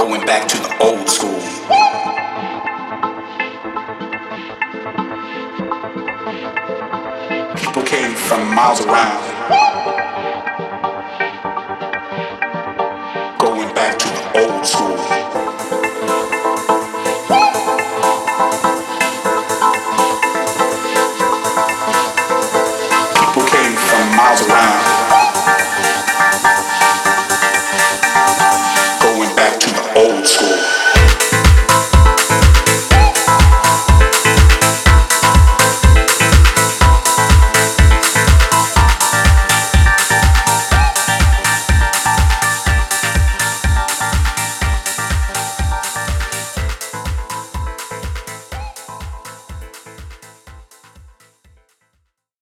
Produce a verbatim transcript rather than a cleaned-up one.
going back to the old school. People came from miles around, going back to the old school. People came from miles around.